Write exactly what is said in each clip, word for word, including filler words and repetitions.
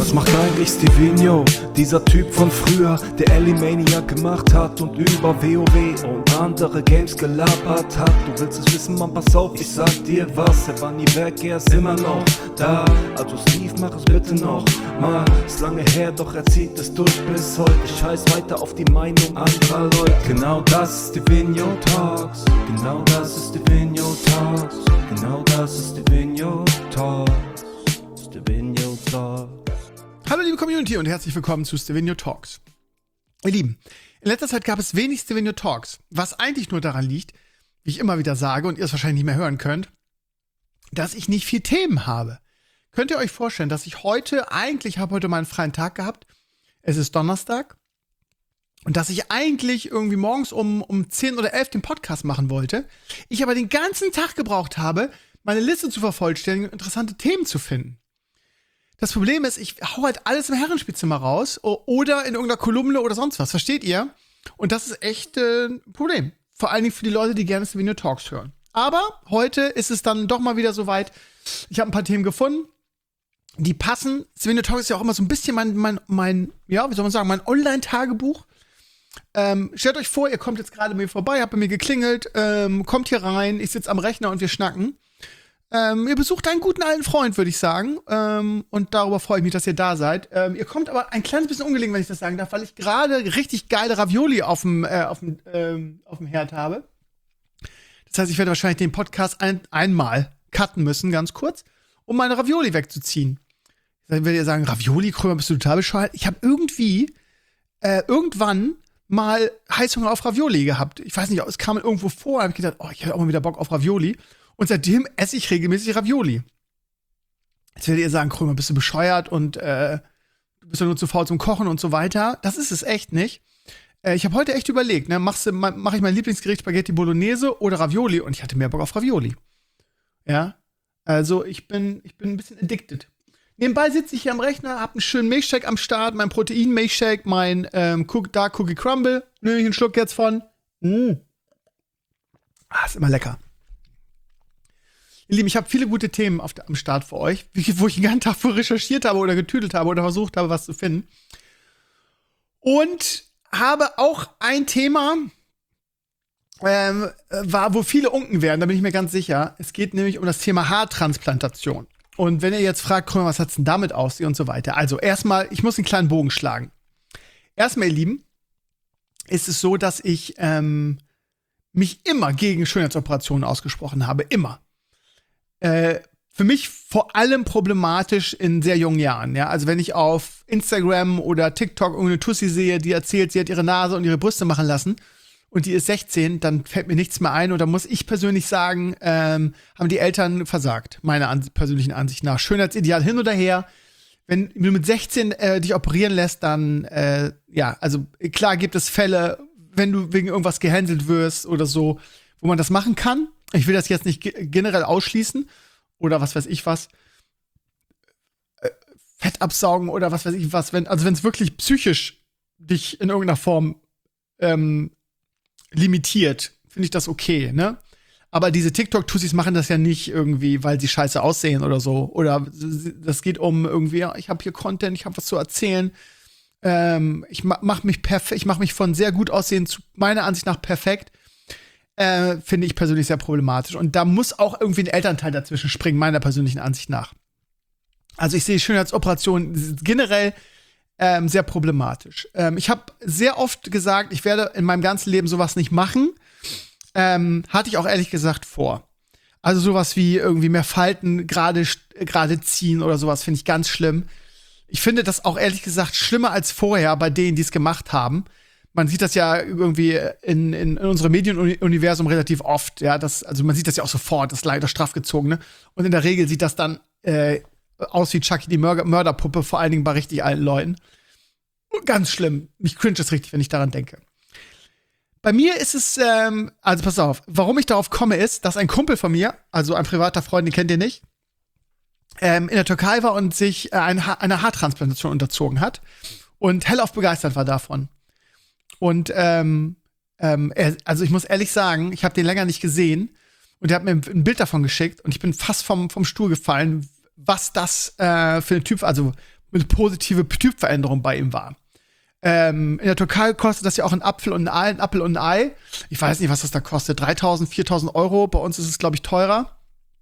Was macht eigentlich Stevino, dieser Typ von früher, der Elimaniac gemacht hat und über WoW und andere Games gelabert hat? Du willst es wissen, Mann, pass auf, ich sag dir was. Er war nie weg, er ist immer noch da. Also Steve, mach es bitte noch mal. Ist lange her, doch er zieht es durch bis heute. Ich scheiß weiter auf die Meinung anderer Leute. Genau das ist Stevino Talks. Genau das ist Stevino Talks. Genau das ist Stevino Talks. Stevino Talks. Hallo liebe Community und herzlich willkommen zu Stevino Talks. Ihr Lieben, in letzter Zeit gab es wenig Stevino Talks, was eigentlich nur daran liegt, wie ich immer wieder sage und ihr es wahrscheinlich nicht mehr hören könnt, dass ich nicht viel Themen habe. Könnt ihr euch vorstellen, dass ich heute, eigentlich habe heute meinen freien Tag gehabt, es ist Donnerstag, und dass ich eigentlich irgendwie morgens um, um zehn oder elf den Podcast machen wollte, ich aber den ganzen Tag gebraucht habe, meine Liste zu vervollständigen und interessante Themen zu finden. Das Problem ist, ich hau halt alles im Herrenspielzimmer raus oder in irgendeiner Kolumne oder sonst was, versteht ihr? Und das ist echt äh, ein Problem. Vor allen Dingen für die Leute, die gerne Stevino Talks hören. Aber heute ist es dann doch mal wieder soweit. Ich habe ein paar Themen gefunden, die passen. Stevino Talks ist ja auch immer so ein bisschen mein, mein, mein ja, wie soll man sagen, mein Online-Tagebuch. Ähm, stellt euch vor, ihr kommt jetzt gerade bei mir vorbei, habt bei mir geklingelt, ähm, kommt hier rein, ich sitze am Rechner und wir schnacken. Ähm, ihr besucht einen guten alten Freund, würde ich sagen. Ähm, und darüber freue ich mich, dass ihr da seid. Ähm, ihr kommt aber ein kleines bisschen ungelegen, wenn ich das sagen darf, weil ich gerade richtig geile Ravioli auf dem äh, auf dem ähm, auf dem Herd habe. Das heißt, ich werde wahrscheinlich den Podcast ein, einmal cutten müssen, ganz kurz, um meine Ravioli wegzuziehen. Dann werdet ihr sagen, Ravioli, Krömer, bist du total bescheuert? Ich habe irgendwie äh, irgendwann mal Heißhunger auf Ravioli gehabt. Ich weiß nicht, es kam irgendwo vor, habe ich gedacht, oh, ich habe auch mal wieder Bock auf Ravioli. Und seitdem esse ich regelmäßig Ravioli. Jetzt werdet ihr sagen, Krömer, bist du bescheuert und äh, du bist ja nur zu faul zum Kochen und so weiter. Das ist es echt nicht. Äh, ich habe heute echt überlegt, ne, machst du, mach ich mein Lieblingsgericht Spaghetti Bolognese oder Ravioli? Und ich hatte mehr Bock auf Ravioli. Ja, also ich bin, ich bin ein bisschen addicted. Nebenbei sitze ich hier am Rechner, hab einen schönen Milchshake am Start, mein Protein-Milchshake, mein ähm, Dark Cookie Crumble. Nehme ich einen Schluck jetzt von. Mm. Ah, ist immer lecker. Ihr Lieben, ich habe viele gute Themen auf der, am Start für euch, wo ich den ganzen Tag für recherchiert habe oder getüdelt habe oder versucht habe, was zu finden. Und habe auch ein Thema, ähm, war, wo viele unken werden, da bin ich mir ganz sicher. Es geht nämlich um das Thema Haartransplantation. Und wenn ihr jetzt fragt, guck mal, was hat's denn damit auf sich und so weiter. Also erstmal, ich muss einen kleinen Bogen schlagen. Erstmal, ihr Lieben, ist es so, dass ich ähm, mich immer gegen Schönheitsoperationen ausgesprochen habe. Immer. Äh, für mich vor allem problematisch in sehr jungen Jahren. Ja? Also wenn ich auf Instagram oder TikTok irgendeine Tussi sehe, die erzählt, sie hat ihre Nase und ihre Brüste machen lassen und die ist sechzehn, dann fällt mir nichts mehr ein. Und da muss ich persönlich sagen, ähm, haben die Eltern versagt, meiner an- persönlichen Ansicht nach. Schönheitsideal hin oder her. Wenn du mit sechzehn äh, dich operieren lässt, dann, äh, ja, also klar gibt es Fälle, wenn du wegen irgendwas gehänselt wirst oder so, wo man das machen kann. Ich will das jetzt nicht ge- generell ausschließen oder was weiß ich was. Äh, Fett absaugen oder was weiß ich was. Wenn, also wenn es wirklich psychisch dich in irgendeiner Form ähm, limitiert, finde ich das okay, ne? Aber diese TikTok-Tussis machen das ja nicht irgendwie, weil sie scheiße aussehen oder so. Oder das geht um irgendwie, ja, ich habe hier Content, ich habe was zu erzählen. Ähm, ich ma- mach mich perfekt, ich mache mich von sehr gut aussehen zu meiner Ansicht nach perfekt. Äh, finde ich persönlich sehr problematisch. Und da muss auch irgendwie ein Elternteil dazwischen springen, meiner persönlichen Ansicht nach. Also ich sehe Schönheitsoperationen generell ähm, sehr problematisch. Ähm, ich habe sehr oft gesagt, ich werde in meinem ganzen Leben sowas nicht machen. Ähm, hatte ich auch ehrlich gesagt vor. Also sowas wie irgendwie mehr Falten gerade gerade ziehen oder sowas finde ich ganz schlimm. Ich finde das auch ehrlich gesagt schlimmer als vorher bei denen, die es gemacht haben. Man sieht das ja irgendwie in, in, in unserem Medienuniversum relativ oft. Ja, das, also man sieht das ja auch sofort, das leider strafgezogene. Und in der Regel sieht das dann äh, aus wie Chucky die Mörder- Mörderpuppe, vor allen Dingen bei richtig alten Leuten. Ganz schlimm. Mich cringe es richtig, wenn ich daran denke. Bei mir ist es, ähm, also pass auf, warum ich darauf komme, ist, dass ein Kumpel von mir, also ein privater Freund, den kennt ihr nicht, ähm, in der Türkei war und sich äh, eine, ha- eine Haartransplantation unterzogen hat und hellauf begeistert war davon. Und ähm, ähm, er, also ich muss ehrlich sagen, ich habe den länger nicht gesehen und er hat mir ein Bild davon geschickt und ich bin fast vom, vom Stuhl gefallen, was das äh, für ein Typ, also eine positive Typveränderung bei ihm war. Ähm, in der Türkei kostet das ja auch ein Apfel und ein Ei, ein Apfel und ein Ei. Ich weiß nicht, was das da kostet. dreitausend, viertausend Euro. Bei uns ist es, glaube ich, teurer.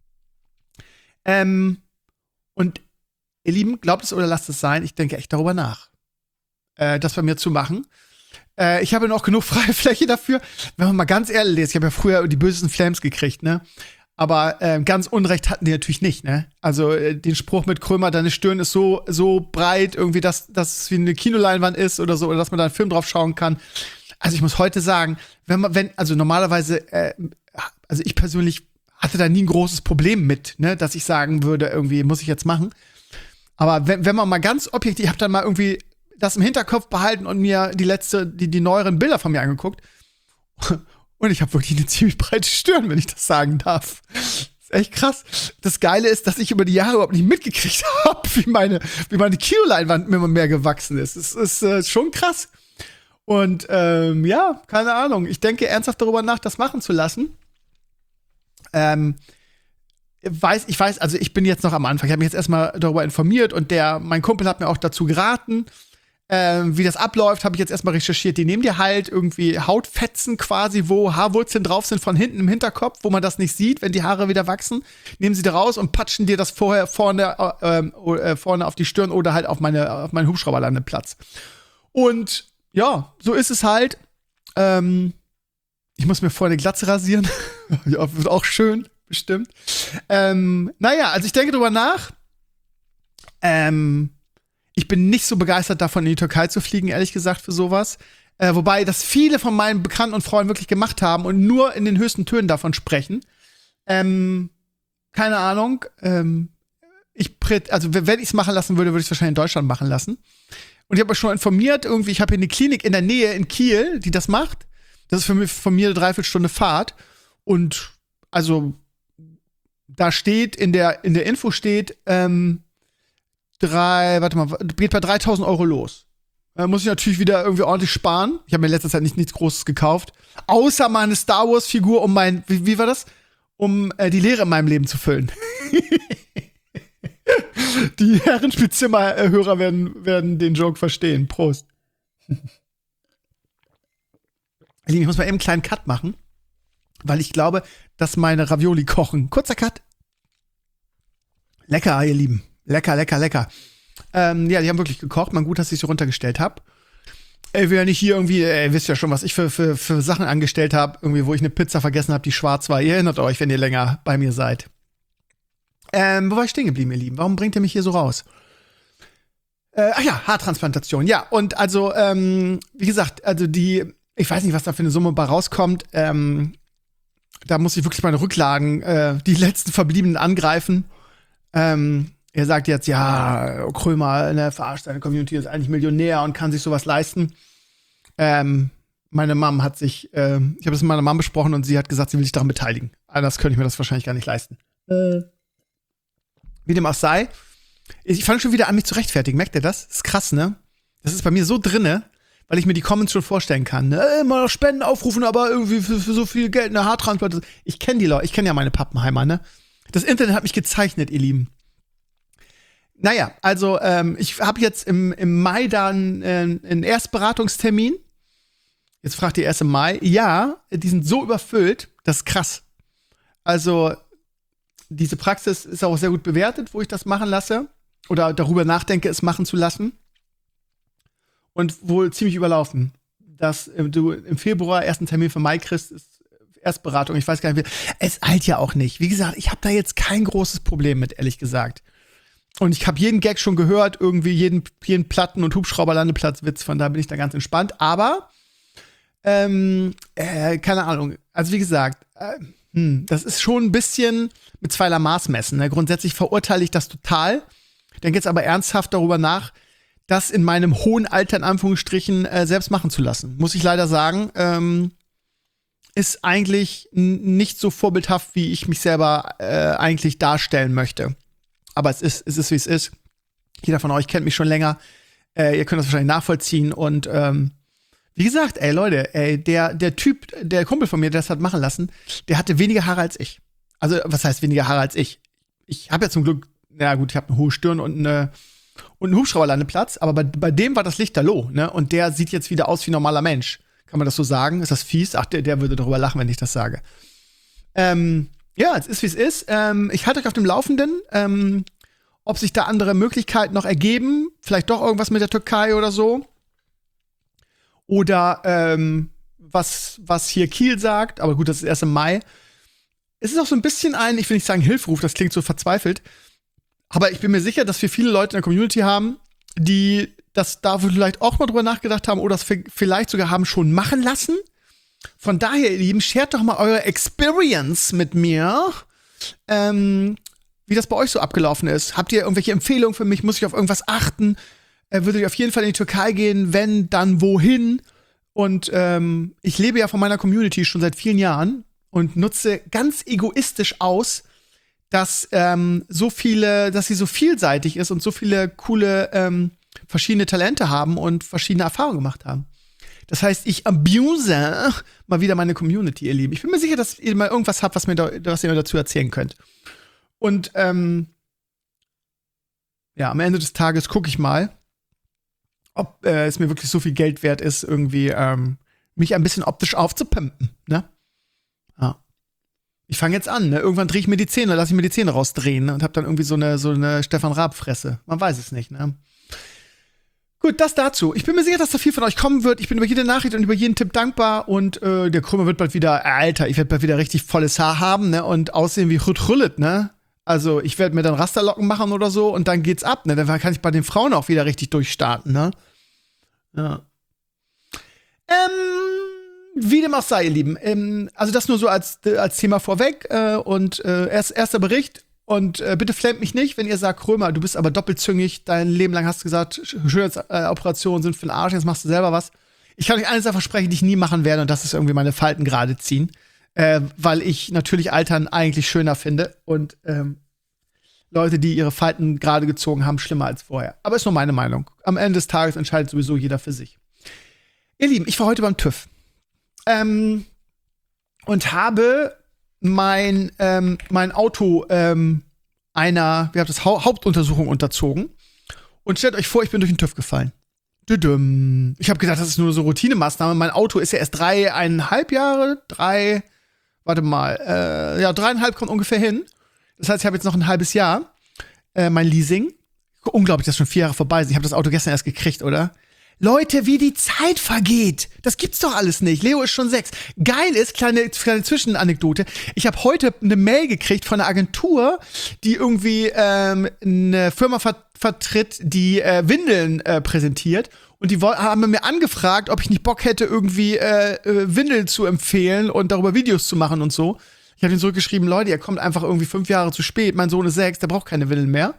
Ähm, und ihr Lieben, glaubt es oder lasst es sein, ich denke echt darüber nach, äh, das bei mir zu machen. Äh, ich habe noch genug freie Fläche dafür. Wenn man mal ganz ehrlich ist, ich habe ja früher die bösesten Flames gekriegt, ne? Aber äh, ganz Unrecht hatten die natürlich nicht, ne? Also äh, den Spruch mit Krömer, deine Stirn ist so so breit, irgendwie, dass das wie eine Kinoleinwand ist oder so, oder dass man da einen Film drauf schauen kann. Also ich muss heute sagen, wenn man, wenn, also normalerweise, äh, also ich persönlich hatte da nie ein großes Problem mit, ne, dass ich sagen würde, irgendwie muss ich jetzt machen. Aber wenn, wenn man mal ganz objektiv, ich habe dann mal irgendwie das im Hinterkopf behalten und mir die letzte, die, die neueren Bilder von mir angeguckt. Und ich habe wirklich eine ziemlich breite Stirn, wenn ich das sagen darf. Das ist echt krass. Das Geile ist, dass ich über die Jahre überhaupt nicht mitgekriegt habe, wie meine, wie meine Kinoleinwand immer mehr gewachsen ist. Es ist äh, schon krass. Und ähm, ja, keine Ahnung. Ich denke ernsthaft darüber nach, das machen zu lassen. Ähm, weiß, ich weiß, also ich bin jetzt noch am Anfang. Ich habe mich jetzt erstmal darüber informiert und der, mein Kumpel hat mir auch dazu geraten. Ähm, wie das abläuft, habe ich jetzt erstmal recherchiert. Die nehmen dir halt irgendwie Hautfetzen quasi, wo Haarwurzeln drauf sind von hinten im Hinterkopf, wo man das nicht sieht, wenn die Haare wieder wachsen. Nehmen sie da raus und patschen dir das vorher vorne, äh, äh, vorne auf die Stirn oder halt auf, meine, auf meinen Hubschrauberlandeplatz. Und ja, so ist es halt. Ähm, ich muss mir vorher eine Glatze rasieren. Ja, wird auch schön, bestimmt. Ähm, naja, also ich denke drüber nach. Ähm, Ich bin nicht so begeistert davon, in die Türkei zu fliegen, ehrlich gesagt, für sowas. Äh, wobei das viele von meinen Bekannten und Freunden wirklich gemacht haben und nur in den höchsten Tönen davon sprechen. Ähm, keine Ahnung. Ähm, ich, also wenn ich es machen lassen würde, würde ich es wahrscheinlich in Deutschland machen lassen. Und ich habe mich schon informiert, irgendwie, ich habe hier eine Klinik in der Nähe in Kiel, die das macht. Das ist für mich, von mir eine Dreiviertelstunde Fahrt. Und also da steht, in der, in der Info steht, ähm, Drei, warte mal, geht bei dreitausend Euro los. Da muss ich natürlich wieder irgendwie ordentlich sparen. Ich habe mir in letzter Zeit nicht nichts Großes gekauft. Außer meine Star Wars-Figur, um mein, wie, wie war das? Um äh, die Leere in meinem Leben zu füllen. Die Herrenspielzimmer-Hörer werden, werden den Joke verstehen. Prost. Ich muss mal eben einen kleinen Cut machen, weil ich glaube, dass meine Ravioli kochen. Kurzer Cut. Lecker, ihr Lieben. Lecker, lecker, lecker. Ähm, ja, die haben wirklich gekocht. Man, gut, dass ich sie runtergestellt habe. Ich will ja nicht hier irgendwie, ey, ihr wisst ja schon, was ich für, für, für Sachen angestellt habe. Irgendwie, wo ich eine Pizza vergessen habe, die schwarz war. Ihr erinnert euch, wenn ihr länger bei mir seid. Ähm, wo war ich stehen geblieben, ihr Lieben? Warum bringt ihr mich hier so raus? Äh, ach ja, Haartransplantation. Ja, und also, ähm, wie gesagt, also die, ich weiß nicht, was da für eine Summe bei rauskommt. Ähm, da muss ich wirklich meine Rücklagen, äh, die letzten Verbliebenen angreifen. Ähm, Er sagt jetzt, ja, Krömer, ne, verarscht seine Community, ist eigentlich Millionär und kann sich sowas leisten. Ähm, meine Mom hat sich, äh, ich habe das mit meiner Mom besprochen und sie hat gesagt, sie will sich daran beteiligen. Anders könnte ich mir das wahrscheinlich gar nicht leisten. Äh. Wie dem auch sei, ich fange schon wieder an, mich zu rechtfertigen. Merkt ihr das? Das ist krass, ne? Das ist bei mir so drinne, weil ich mir die Comments schon vorstellen kann. Ne? Immer Spenden aufrufen, aber irgendwie für, für so viel Geld eine Haartransplantation. Ich kenne die Leute, ich kenne ja meine Pappenheimer, ne? Das Internet hat mich gezeichnet, ihr Lieben. Naja, also ähm, ich habe jetzt im, im Mai dann äh, einen Erstberatungstermin. Jetzt fragt ihr erst im Mai. Ja, die sind so überfüllt, das ist krass. Also diese Praxis ist auch sehr gut bewertet, wo ich das machen lasse. Oder darüber nachdenke, es machen zu lassen. Und wohl ziemlich überlaufen. Dass äh, du im Februar erst einen Termin für Mai kriegst, ist Erstberatung. Ich weiß gar nicht, wie. Es eilt ja auch nicht. Wie gesagt, ich habe da jetzt kein großes Problem mit, ehrlich gesagt. Und ich habe jeden Gag schon gehört, irgendwie jeden, jeden Platten- und Hubschrauberlandeplatzwitz, von da bin ich da ganz entspannt. Aber, ähm, äh, keine Ahnung. Also wie gesagt, äh, hm, das ist schon ein bisschen mit zweierlei Maß messen. Ne? Grundsätzlich verurteile ich das total. Denke jetzt aber ernsthaft darüber nach, das in meinem hohen Alter, in Anführungsstrichen, äh, selbst machen zu lassen. Muss ich leider sagen, ähm, ist eigentlich n- nicht so vorbildhaft, wie ich mich selber äh, eigentlich darstellen möchte. Aber es ist, es ist, wie es ist. Jeder von euch kennt mich schon länger. Äh, ihr könnt das wahrscheinlich nachvollziehen. Und ähm, wie gesagt, ey, Leute, ey, der, der Typ, der Kumpel von mir, der das hat machen lassen, der hatte weniger Haare als ich. Also, was heißt weniger Haare als ich? Ich habe ja zum Glück, na gut, ich habe eine hohe Stirn und eine, und ein Hubschrauberlandeplatz, aber bei, bei dem war das Lichterloh, ne? Und der sieht jetzt wieder aus wie ein normaler Mensch. Kann man das so sagen? Ist das fies? Ach, der, der würde darüber lachen, wenn ich das sage. Ähm, ja, es ist, wie es ist. Ähm, ich halte euch auf dem Laufenden, ähm, ob sich da andere Möglichkeiten noch ergeben. Vielleicht doch irgendwas mit der Türkei oder so. Oder ähm, was, was hier Kiel sagt. Aber gut, das ist erst im Mai. Es ist auch so ein bisschen ein, ich will nicht sagen Hilferuf, das klingt so verzweifelt. Aber ich bin mir sicher, dass wir viele Leute in der Community haben, die das da vielleicht auch mal drüber nachgedacht haben oder das vielleicht sogar haben schon machen lassen. Von daher, ihr Lieben, shared doch mal eure Experience mit mir, ähm, wie das bei euch so abgelaufen ist. Habt ihr irgendwelche Empfehlungen für mich? Muss ich auf irgendwas achten? Äh, würde ich auf jeden Fall in die Türkei gehen? Wenn, dann wohin? Und ähm, ich lebe ja von meiner Community schon seit vielen Jahren und nutze ganz egoistisch aus, dass ähm, so viele, dass sie so vielseitig ist und so viele coole ähm, verschiedene Talente haben und verschiedene Erfahrungen gemacht haben. Das heißt, ich abuse mal wieder meine Community, ihr Lieben. Ich bin mir sicher, dass ihr mal irgendwas habt, was, mir da, was ihr mir dazu erzählen könnt. Und ähm, ja, am Ende des Tages gucke ich mal, ob äh, es mir wirklich so viel Geld wert ist, irgendwie ähm, mich ein bisschen optisch aufzupimpen, ne? Ja. Ich fange jetzt an, ne? Irgendwann drehe ich mir die Zähne, lasse ich mir die Zähne rausdrehen, ne? Und hab dann irgendwie so eine, so eine Stefan Raab-Fresse. Man weiß es nicht, ne? Gut, das dazu. Ich bin mir sicher, dass da viel von euch kommen wird. Ich bin über jede Nachricht und über jeden Tipp dankbar. Und äh, der Krümmer wird bald wieder, Alter, ich werde bald wieder richtig volles Haar haben, ne? Und aussehen wie Rüt-Rüllet, ne? Also, ich werde mir dann Rasterlocken machen oder so und dann geht's ab, ne? Dann kann ich bei den Frauen auch wieder richtig durchstarten, ne? Ja. Ähm, wie dem auch sei, ihr Lieben. Ähm, also, das nur so als, als Thema vorweg. Äh, und äh, erst, erster Bericht. Und äh, bitte flammt mich nicht, wenn ihr sagt, Krömer, du bist aber doppelzüngig, dein Leben lang hast du gesagt, Schönheitsoperationen sind für den Arsch, jetzt machst du selber was. Ich kann euch eines versprechen, die ich nie machen werde, und das ist irgendwie meine Falten gerade ziehen. Äh, weil ich natürlich Altern eigentlich schöner finde und ähm, Leute, die ihre Falten gerade gezogen haben, schlimmer als vorher. Aber ist nur meine Meinung. Am Ende des Tages entscheidet sowieso jeder für sich. Ihr Lieben, ich war heute beim TÜV. Ähm, und habe mein, ähm, mein Auto ähm, einer, wir haben das ha- Hauptuntersuchung unterzogen. Und stellt euch vor, ich bin durch den TÜV gefallen. Düdüm. Ich habe gedacht, das ist nur so Routinemaßnahme. Mein Auto ist ja erst dreieinhalb Jahre, drei, warte mal, äh, ja, dreieinhalb kommt ungefähr hin. Das heißt, ich habe jetzt noch ein halbes Jahr äh, mein Leasing. Unglaublich, dass schon vier Jahre vorbei sind. Ich habe das Auto gestern erst gekriegt, oder? Leute, wie die Zeit vergeht. Das gibt's doch alles nicht. Leo ist schon sechs. Geil ist, kleine, kleine Zwischenanekdote. Ich habe heute eine Mail gekriegt von einer Agentur, die irgendwie ähm, eine Firma ver- vertritt, die äh, Windeln äh, präsentiert. Und die wo- haben mir angefragt, ob ich nicht Bock hätte, irgendwie äh, äh, Windeln zu empfehlen und darüber Videos zu machen und so. Ich habe ihnen zurückgeschrieben, Leute, ihr kommt einfach irgendwie fünf Jahre zu spät. Mein Sohn ist sechs, der braucht keine Windeln mehr.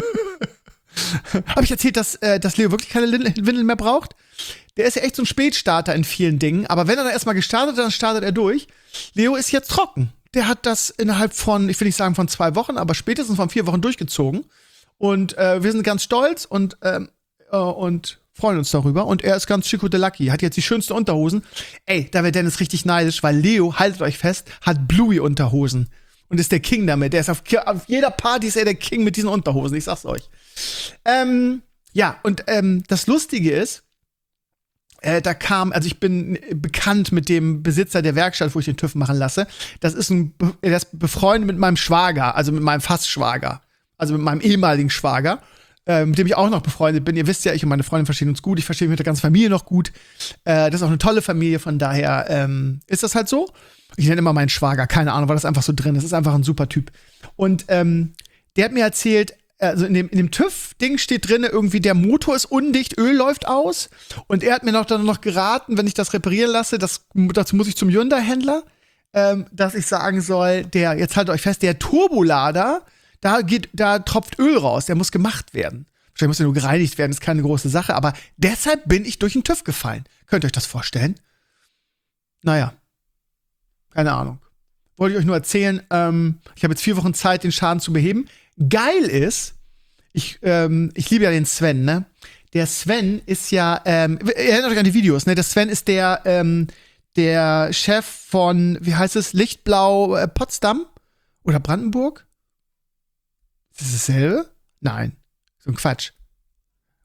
Habe ich erzählt, dass, äh, dass Leo wirklich keine Windeln mehr braucht? Der ist ja echt so ein Spätstarter in vielen Dingen. Aber wenn er dann erstmal gestartet hat, dann startet er durch. Leo ist jetzt trocken. Der hat das innerhalb von, ich will nicht sagen von zwei Wochen, aber spätestens von vier Wochen durchgezogen. Und äh, wir sind ganz stolz und, ähm, äh, und freuen uns darüber. Und er ist ganz Chico de Lucky. Hat jetzt die schönsten Unterhosen. Ey, da wäre Dennis richtig neidisch, weil Leo, haltet euch fest, hat Bluey-Unterhosen. Und ist der King damit. Der ist auf, auf jeder Party ist er der King mit diesen Unterhosen. Ich sag's euch. Ähm, ja, und ähm, das Lustige ist, äh, da kam, also ich bin bekannt mit dem Besitzer der Werkstatt, wo ich den TÜV machen lasse. Das ist ein, der ist befreundet mit meinem Schwager, also mit meinem Fast-Schwager. Also mit meinem ehemaligen Schwager, äh, mit dem ich auch noch befreundet bin. Ihr wisst ja, ich und meine Freundin verstehen uns gut. Ich verstehe mich mit der ganzen Familie noch gut. Äh, das ist auch eine tolle Familie, von daher ähm, ist das halt so. Ich nenne immer meinen Schwager, keine Ahnung, weil das einfach so drin ist. Das ist einfach ein super Typ. Und ähm, der hat mir erzählt, also in dem, in dem TÜV-Ding steht drin, irgendwie der Motor ist undicht, Öl läuft aus. Und er hat mir noch dann noch geraten, wenn ich das reparieren lasse, das, dazu muss ich zum Hyundai-Händler, ähm, dass ich sagen soll, der, jetzt haltet euch fest, der Turbolader, da geht, da tropft Öl raus, der muss gemacht werden. Wahrscheinlich muss er nur gereinigt werden, ist keine große Sache, aber deshalb bin ich durch den TÜV gefallen. Könnt ihr euch das vorstellen? Naja, keine Ahnung. Wollte ich euch nur erzählen, ähm, ich habe jetzt vier Wochen Zeit, den Schaden zu beheben. Geil ist, ich, ähm, ich liebe ja den Sven, ne? Der Sven ist ja, ähm, ihr erinnert euch an die Videos, ne? Der Sven ist der, ähm, der Chef von, wie heißt es, Lichtblau äh, Potsdam oder Brandenburg? Ist das dasselbe? Nein, so ein Quatsch.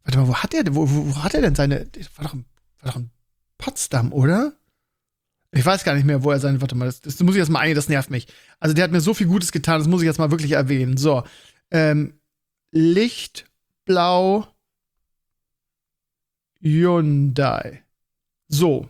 Warte mal, wo hat er, wo, wo, wo hat er denn seine, das war doch, in, war doch in Potsdam, oder? Ich weiß gar nicht mehr, wo er sein, warte mal, das, das muss ich jetzt mal ein, das nervt mich. Also der hat mir so viel Gutes getan, das muss ich jetzt mal wirklich erwähnen. So, ähm, Lichtblau Hyundai. So.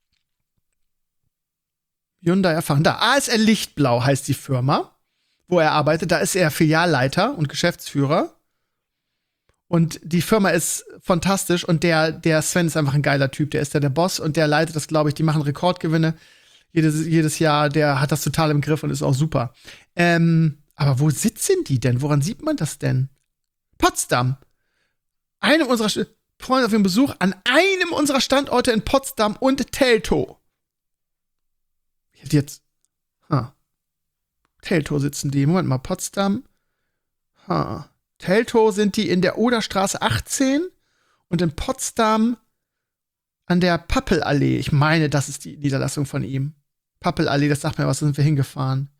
Hyundai erfahren. Da, A S L Lichtblau heißt die Firma, wo er arbeitet. Da ist er Filialleiter und Geschäftsführer. Und die Firma ist fantastisch und der, der Sven ist einfach ein geiler Typ. Der ist ja der Boss und der leitet das, glaube ich, die machen Rekordgewinne jedes, jedes Jahr. Der hat das total im Griff und ist auch super. Ähm, aber wo sitzen die denn? Woran sieht man das denn? Potsdam. Eine unserer St- Freunde auf dem Besuch an einem unserer Standorte in Potsdam und Teltow. Jetzt. Ha. Teltow sitzen die. Moment mal, Potsdam. Ha. Teltow sind die in der Oderstraße achtzehn und in Potsdam an der Pappelallee. Ich meine, das ist die Niederlassung von ihm. Pappelallee, das sagt mir was, da sind wir hingefahren.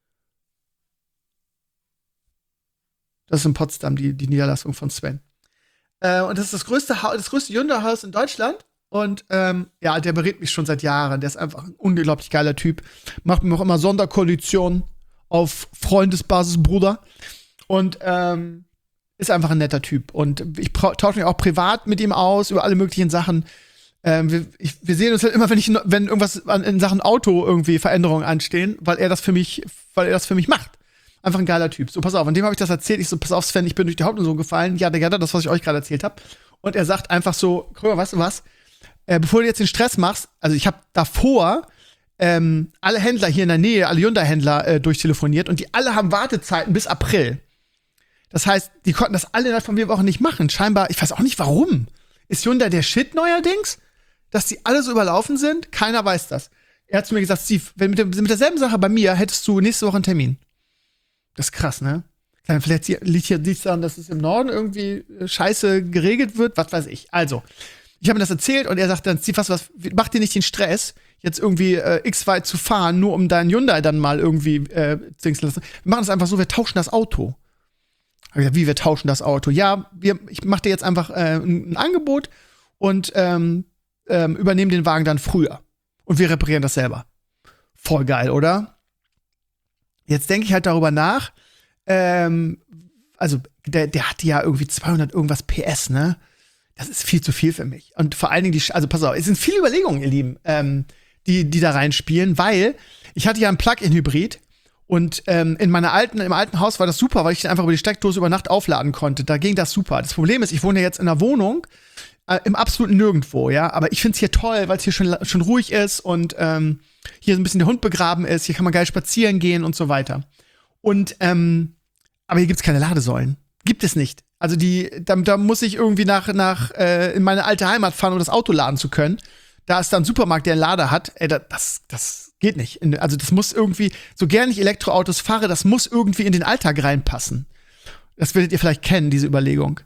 Das ist in Potsdam, die, die Niederlassung von Sven. Äh, und das ist das größte, ha- das größte Hyundai-Haus in Deutschland. Und ähm, ja, der berät mich schon seit Jahren. Der ist einfach ein unglaublich geiler Typ. Macht mir auch immer Sonderkoalitionen auf Freundesbasis, Bruder. Und ähm, ist einfach ein netter Typ. Und ich pra- tausche mich auch privat mit ihm aus über alle möglichen Sachen. Ähm, wir, ich, wir sehen uns halt immer, wenn ich wenn irgendwas an, in Sachen Auto irgendwie Veränderungen anstehen, weil er das für mich, weil er das für mich macht. Einfach ein geiler Typ. So, pass auf, an dem habe ich das erzählt. Ich so, pass auf, Sven, ich bin durch die Hauptnutzung gefallen. Ja, der ja, das, was ich euch gerade erzählt habe. Und er sagt einfach so, Krömer, weißt du was? Äh, bevor du jetzt den Stress machst, also ich habe davor ähm, alle Händler hier in der Nähe, alle Hyundai-Händler äh, durchtelefoniert und die alle haben Wartezeiten bis April. Das heißt, die konnten das alle innerhalb von vier Wochen nicht machen. Scheinbar, ich weiß auch nicht warum. Ist Hyundai der Shit neuerdings? Dass die alle so überlaufen sind? Keiner weiß das. Er hat zu mir gesagt, Steve, wenn mit, dem, mit derselben Sache bei mir hättest du nächste Woche einen Termin. Das ist krass, ne? Vielleicht liegt hier nichts daran, dass es im Norden irgendwie scheiße geregelt wird, was weiß ich. Also, ich habe ihm das erzählt und er sagt dann, Steve, was, was, mach dir nicht den Stress, jetzt irgendwie äh, x weit zu fahren, nur um deinen Hyundai dann mal irgendwie äh, zu lassen. Wir machen das einfach so, wir tauschen das Auto. Hab ich gesagt, wie, wir tauschen das Auto? Ja, wir, ich mach dir jetzt einfach äh, ein, ein Angebot und ähm, ähm, übernehmen den Wagen dann früher. Und wir reparieren das selber. Voll geil, oder? Jetzt denke ich halt darüber nach. Ähm, also, der, der hatte ja irgendwie zweihundert irgendwas P S, ne? Das ist viel zu viel für mich. Und vor allen Dingen, die, also pass auf, es sind viele Überlegungen, ihr Lieben, ähm, die, die da reinspielen, weil ich hatte ja einen Plug-in-Hybrid und ähm, in meiner alten, im alten Haus war das super, weil ich den einfach über die Steckdose über Nacht aufladen konnte. Da ging das super. Das Problem ist, ich wohne ja jetzt in einer Wohnung, äh, im absoluten Nirgendwo, ja. Aber ich find's hier toll, weil es hier schon, schon ruhig ist und ähm, hier so ein bisschen der Hund begraben ist. Hier kann man geil spazieren gehen und so weiter. Und, ähm, aber hier gibt's keine Ladesäulen. Gibt es nicht. Also die, da, da muss ich irgendwie nach, nach äh, in meine alte Heimat fahren, um das Auto laden zu können. Da ist da ein Supermarkt, der einen Lader hat. Ey, das, das geht nicht. Also das muss irgendwie, so gern ich Elektroautos fahre, das muss irgendwie in den Alltag reinpassen. Das werdet ihr vielleicht kennen, diese Überlegung.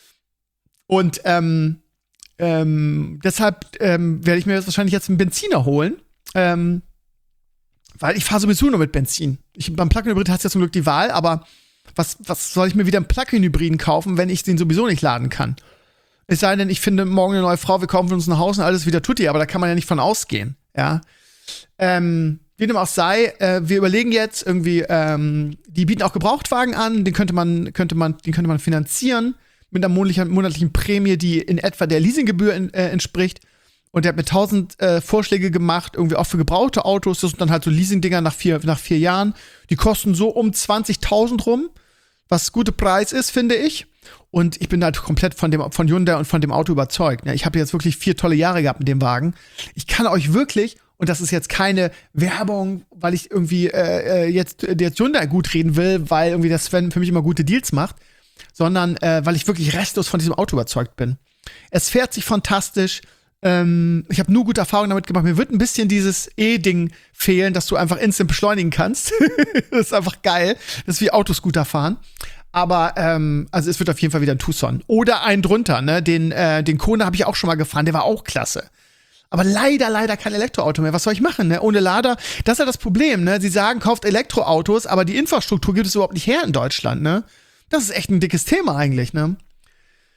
Und ähm, ähm, deshalb ähm, werde ich mir jetzt wahrscheinlich jetzt einen Benziner holen. Ähm, weil ich fahre sowieso nur mit Benzin. Ich, beim Plug-in-Hybrid hast du ja zum Glück die Wahl, aber Was, was soll ich mir wieder einen Plug-in-Hybriden kaufen, wenn ich den sowieso nicht laden kann? Es sei denn, ich finde morgen eine neue Frau, wir kaufen uns ein Haus und alles wieder tutti, aber da kann man ja nicht von ausgehen, ja. Ähm, wie dem auch sei, äh, wir überlegen jetzt irgendwie, ähm, die bieten auch Gebrauchtwagen an, den könnte man, könnte man, den könnte man finanzieren mit einer monatlichen, monatlichen Prämie, die in etwa der Leasinggebühr in, äh, entspricht. Und der hat mir tausend äh, Vorschläge gemacht, irgendwie auch für gebrauchte Autos. Das sind dann halt so Leasing-Dinger nach vier, nach vier Jahren. Die kosten so um zwanzigtausend rum, was guter Preis ist, finde ich. Und ich bin halt komplett von dem von Hyundai und von dem Auto überzeugt. Ne? Ich habe jetzt wirklich vier tolle Jahre gehabt mit dem Wagen. Ich kann euch wirklich, und das ist jetzt keine Werbung, weil ich irgendwie äh, jetzt, jetzt Hyundai gut reden will, weil irgendwie der Sven für mich immer gute Deals macht, sondern äh, weil ich wirklich restlos von diesem Auto überzeugt bin. Es fährt sich fantastisch. Ähm, ich habe nur gute Erfahrungen damit gemacht. Mir wird ein bisschen dieses E-Ding fehlen, dass du einfach instant beschleunigen kannst. Das ist einfach geil. Das ist wie Autoscooter fahren. Aber, ähm, also es wird auf jeden Fall wieder ein Tucson. Oder einen drunter, ne? Den, äh, den Kona habe ich auch schon mal gefahren, der war auch klasse. Aber leider, leider kein Elektroauto mehr. Was soll ich machen, ne? Ohne Lader. Das ist ja das Problem, ne? Sie sagen, kauft Elektroautos, aber die Infrastruktur gibt es überhaupt nicht her in Deutschland, ne? Das ist echt ein dickes Thema eigentlich, ne?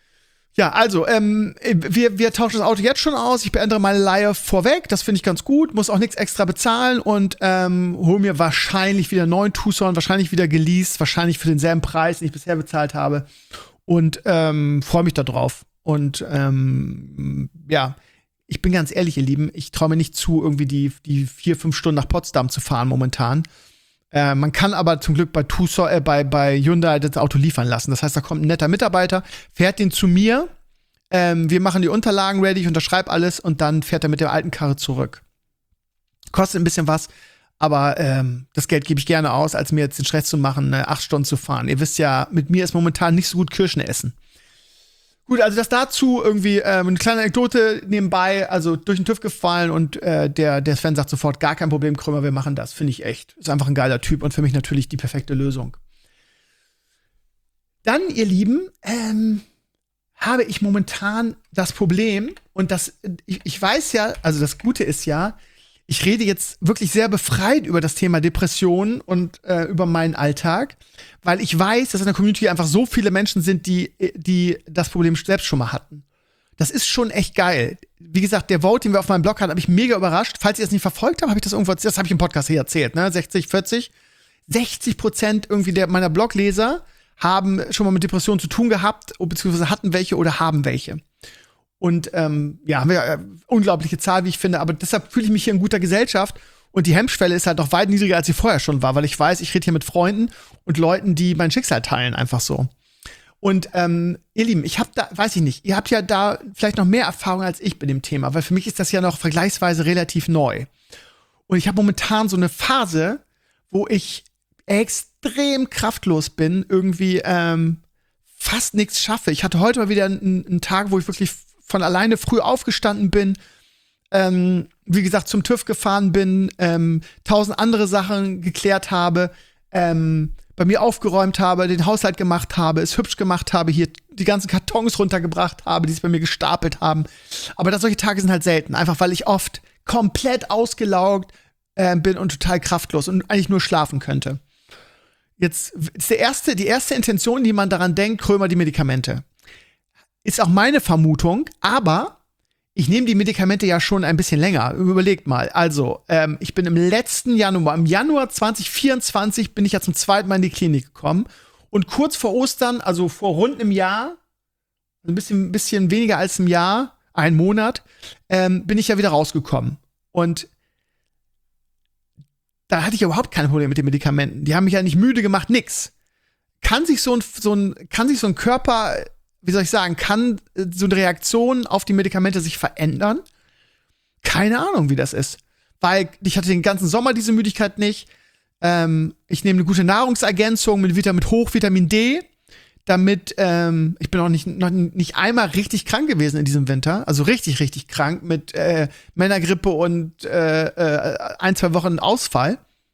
Ja, also, ähm, wir, wir tauschen das Auto jetzt schon aus. Ich beende meine Leihe vorweg. Das finde ich ganz gut. Muss auch nichts extra bezahlen und ähm, hole mir wahrscheinlich wieder einen neuen Tucson, wahrscheinlich wieder geleast, wahrscheinlich für denselben Preis, den ich bisher bezahlt habe. Und ähm, freue mich da drauf. Und ähm, ja, ich bin ganz ehrlich, ihr Lieben, ich traue mir nicht zu, irgendwie die, die vier, fünf Stunden nach Potsdam zu fahren momentan. Äh, man kann aber zum Glück bei Tucson, äh, bei, bei Hyundai das Auto liefern lassen. Das heißt, da kommt ein netter Mitarbeiter, fährt den zu mir, ähm, wir machen die Unterlagen ready, ich unterschreibe alles und dann fährt er mit der alten Karre zurück. Kostet ein bisschen was, aber ähm, das Geld gebe ich gerne aus, als mir jetzt den Stress zu machen, äh, acht Stunden zu fahren. Ihr wisst ja, mit mir ist momentan nicht so gut Kirschen essen. Gut, also das dazu irgendwie ähm, eine kleine Anekdote nebenbei, also durch den TÜV gefallen und äh, der, der Sven sagt sofort, gar kein Problem, Krömer, wir machen das. Finde ich echt. Ist einfach ein geiler Typ und für mich natürlich die perfekte Lösung. Dann, ihr Lieben, ähm, habe ich momentan das Problem und das, ich, ich weiß ja, also das Gute ist ja, ich rede jetzt wirklich sehr befreit über das Thema Depressionen und äh, über meinen Alltag, weil ich weiß, dass in der Community einfach so viele Menschen sind, die, die das Problem selbst schon mal hatten. Das ist schon echt geil. Wie gesagt, der Vote, den wir auf meinem Blog hatten, habe ich mega überrascht. Falls ihr es nicht verfolgt habt, habe ich das irgendwo, das habe ich im Podcast hier erzählt, ne? sechzig, vierzig. sechzig Prozent irgendwie der, meiner Blogleser haben schon mal mit Depressionen zu tun gehabt, beziehungsweise hatten welche oder haben welche. Und ähm, ja, haben wir äh, unglaubliche Zahl, wie ich finde, aber deshalb fühle ich mich hier in guter Gesellschaft und die Hemmschwelle ist halt noch weit niedriger, als sie vorher schon war, weil ich weiß, ich rede hier mit Freunden und Leuten, die mein Schicksal teilen, einfach so. Und ähm, ihr Lieben, ich habe da, weiß ich nicht, ihr habt ja da vielleicht noch mehr Erfahrung als ich bei dem Thema, weil für mich ist das ja noch vergleichsweise relativ neu. Und ich habe momentan so eine Phase, wo ich extrem kraftlos bin, irgendwie ähm, fast nichts schaffe. Ich hatte heute mal wieder einen, einen Tag, wo ich wirklich von alleine früh aufgestanden bin, ähm, wie gesagt, zum TÜV gefahren bin, ähm, tausend andere Sachen geklärt habe, ähm, bei mir aufgeräumt habe, den Haushalt gemacht habe, es hübsch gemacht habe, hier die ganzen Kartons runtergebracht habe, die sich bei mir gestapelt haben. Aber das, solche Tage sind halt selten, einfach weil ich oft komplett ausgelaugt äh, bin und total kraftlos und eigentlich nur schlafen könnte. Jetzt ist der erste, die erste Intention, die man daran denkt, Krömer, die Medikamente. Ist auch meine Vermutung, aber ich nehme die Medikamente ja schon ein bisschen länger. Überlegt mal. Also, ähm, ich bin im letzten Januar, im Januar zwanzig vierundzwanzig bin ich ja zum zweiten Mal in die Klinik gekommen. Und kurz vor Ostern, also vor rund einem Jahr, ein bisschen, bisschen weniger als einem Jahr, einen Monat, ähm, bin ich ja wieder rausgekommen. Und da hatte ich ja überhaupt kein Problem mit den Medikamenten. Die haben mich ja nicht müde gemacht, nix. Kann sich so ein, so ein, kann sich so ein Körper, wie soll ich sagen, kann so eine Reaktion auf die Medikamente sich verändern? Keine Ahnung, wie das ist. Weil ich hatte den ganzen Sommer diese Müdigkeit nicht. Ähm, ich nehme eine gute Nahrungsergänzung mit, Vita- mit Hochvitamin D, damit, ähm, ich bin auch nicht, noch nicht einmal richtig krank gewesen in diesem Winter. Also richtig, richtig krank mit äh, Männergrippe und äh, äh, ein, zwei Wochen Ausfall.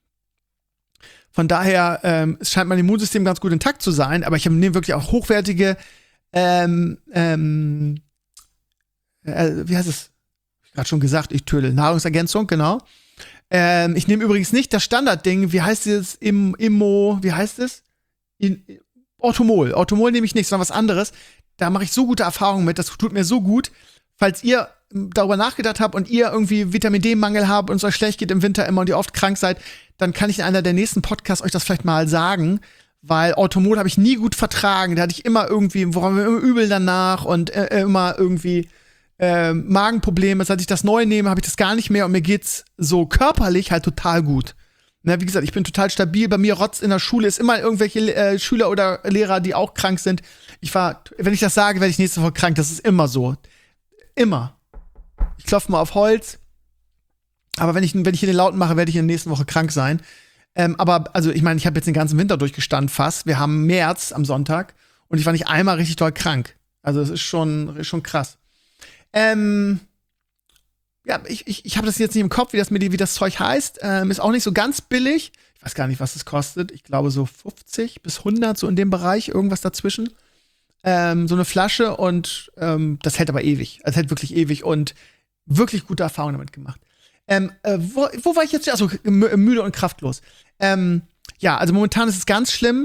Von daher, ähm, es scheint mein Immunsystem ganz gut intakt zu sein, aber ich nehme wirklich auch hochwertige Ähm, ähm, äh, wie heißt es? Ich gerade schon gesagt, ich töle. Nahrungsergänzung, genau. Ähm, ich nehme übrigens nicht das Standardding, wie heißt es? Im, Immo, wie heißt es? In, Orthomol. Orthomol nehme ich nicht, sondern was anderes. Da mache ich so gute Erfahrungen mit, das tut mir so gut. Falls ihr darüber nachgedacht habt und ihr irgendwie Vitamin D-Mangel habt und es euch schlecht geht im Winter immer und ihr oft krank seid, dann kann ich in einer der nächsten Podcasts euch das vielleicht mal sagen. Weil Orthomol habe ich nie gut vertragen. Da hatte ich immer irgendwie, woran wir immer übel danach und äh, immer irgendwie äh, Magenprobleme. Seit ich das neu nehme, habe ich das gar nicht mehr und mir geht's so körperlich halt total gut. Na, wie gesagt, ich bin total stabil. Bei mir rotzt in der Schule ist immer irgendwelche äh, Schüler oder Lehrer, die auch krank sind. Ich war, wenn ich das sage, werde ich nächste Woche krank. Das ist immer so. Immer. Ich klopfe mal auf Holz. Aber wenn ich, wenn ich hier den Lauten mache, werde ich in der nächsten Woche krank sein. Ähm, aber, also, ich meine, ich habe jetzt den ganzen Winter durchgestanden fast. Wir haben März am Sonntag und ich war nicht einmal richtig doll krank. Also, es ist schon, ist schon krass. Ähm, ja, ich, ich, ich habe das jetzt nicht im Kopf, wie das, wie das Zeug heißt. Ähm, ist auch nicht so ganz billig. Ich weiß gar nicht, was es kostet. Ich glaube, so fünfzig bis hundert, so in dem Bereich, irgendwas dazwischen. Ähm, so eine Flasche und ähm, das hält aber ewig. Das hält wirklich ewig und wirklich gute Erfahrungen damit gemacht. Ähm, äh, wo, wo war ich jetzt? Also müde und kraftlos. Ähm, ja, also momentan ist es ganz schlimm.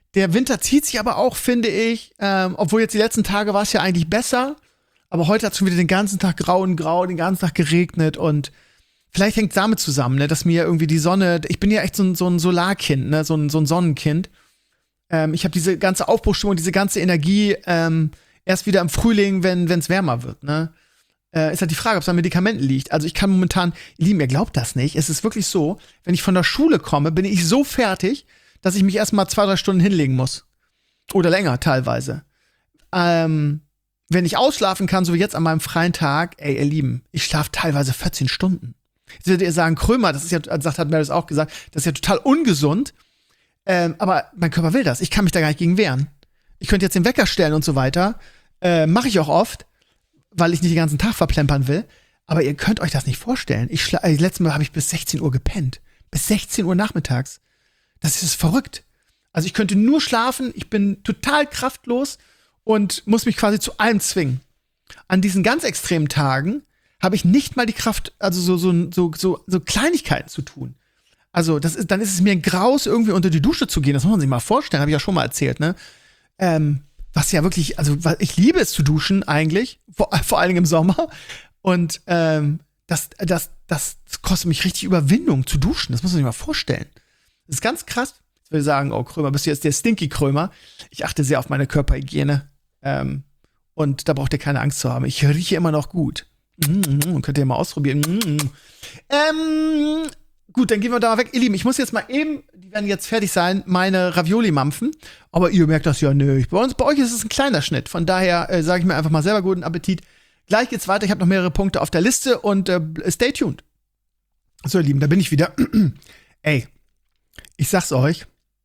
Der Winter zieht sich aber auch, finde ich, ähm, obwohl jetzt die letzten Tage war es ja eigentlich besser, aber heute hat es schon wieder den ganzen Tag grau und grau, den ganzen Tag geregnet und vielleicht hängt es damit zusammen, ne, dass mir irgendwie die Sonne, ich bin ja echt so ein, so ein Solarkind, ne, so ein, so ein Sonnenkind. Ähm, ich habe diese ganze Aufbruchstimmung, diese ganze Energie ähm, erst wieder im Frühling, wenn es wärmer wird, ne. Äh, ist halt die Frage, ob es an Medikamenten liegt. Also ich kann momentan, ihr Lieben, ihr glaubt das nicht, es ist wirklich so, wenn ich von der Schule komme, bin ich so fertig, dass ich mich erst mal zwei, drei Stunden hinlegen muss. Oder länger teilweise. Ähm, wenn ich ausschlafen kann, so wie jetzt an meinem freien Tag, ey, ihr Lieben, ich schlafe teilweise vierzehn Stunden. Jetzt werdet ihr sagen, Krömer, das ist ja, sagt, hat Meredith auch gesagt, das ist ja total ungesund. Ähm, aber mein Körper will das. Ich kann mich da gar nicht gegen wehren. Ich könnte jetzt den Wecker stellen und so weiter. Äh, Mache ich auch oft, weil ich nicht den ganzen Tag verplempern will. Aber ihr könnt euch das nicht vorstellen. Ich schla- äh, letztes Mal habe ich bis sechzehn Uhr gepennt. Bis sechzehn Uhr nachmittags. Das ist verrückt. Also ich könnte nur schlafen, ich bin total kraftlos und muss mich quasi zu allem zwingen. An diesen ganz extremen Tagen habe ich nicht mal die Kraft, also so, so, so, so, so Kleinigkeiten zu tun. Also das ist, dann ist es mir ein Graus, irgendwie unter die Dusche zu gehen. Das muss man sich mal vorstellen, habe ich ja schon mal erzählt, ne? Ähm, was ja wirklich, also ich liebe es zu duschen eigentlich, vor, vor allen Dingen im Sommer. Und ähm, das, das, das kostet mich richtig Überwindung zu duschen. Das muss man sich mal vorstellen. Das ist ganz krass. Ich will sagen, oh Krömer, bist du jetzt der Stinky Krömer? Ich achte sehr auf meine Körperhygiene. Ähm, und da braucht ihr keine Angst zu haben. Ich rieche immer noch gut. Mm-hmm. Könnt ihr mal ausprobieren. Mm-hmm. Ähm, gut, dann gehen wir da weg. Ihr Lieben, ich muss jetzt mal eben, die werden jetzt fertig sein, meine Ravioli mampfen. Aber ihr merkt das ja nicht. Bei uns, bei euch ist es ein kleiner Schnitt. Von daher äh, sage ich mir einfach mal selber guten Appetit. Gleich geht's weiter. Ich habe noch mehrere Punkte auf der Liste und äh, stay tuned. So, ihr Lieben, da bin ich wieder. Ey. Ich sag's euch,